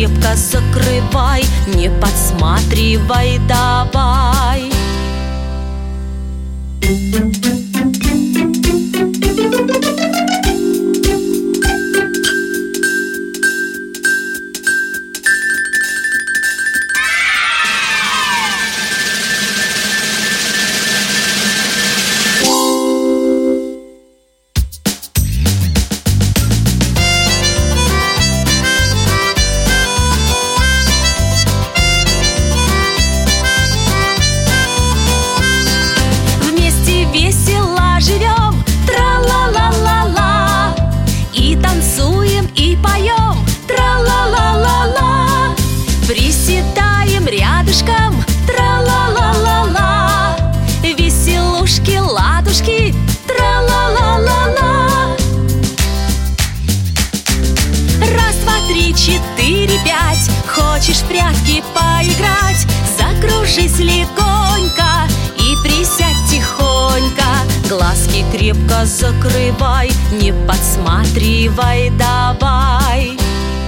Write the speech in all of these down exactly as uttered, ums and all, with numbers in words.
крепко закрывай, не подсматривай давай. Весело живем, тра-ла-ла-ла-ла, и танцуем, и поем, тра-ла-ла-ла-ла. Приседаем рядышком, тра-ла-ла-ла-ла, веселушки, ладушки, тра-ла-ла-ла-ла. Раз, два, три, четыре, пять. Хочешь в прятки поиграть? Закружись легонько и присядь тихонько. Глазки крепко закрывай, не подсматривай давай.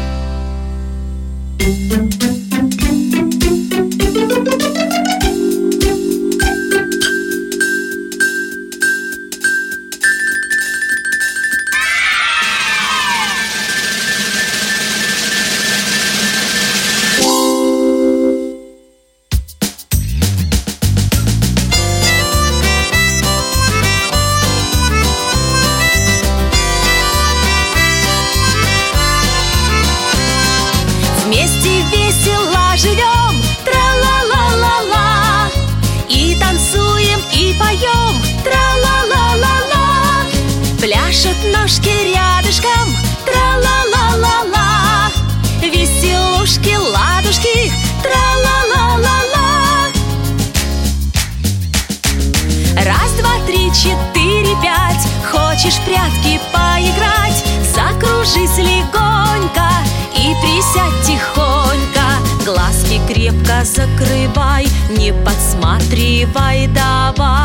Вместе весело живем, тра-ла-ла-ла-ла, и танцуем, и поем, тра-ла-ла-ла-ла. Пляшут ножки рядышком, тра-ла-ла-ла-ла, веселушки, ладушки, тра-ла-ла-ла-ла. Раз, два, три, четыре, пять. Хочешь в прятки поиграть? Закружись легонько и присядь тихонько. Глазки крепко закрывай, не подсматривай давай.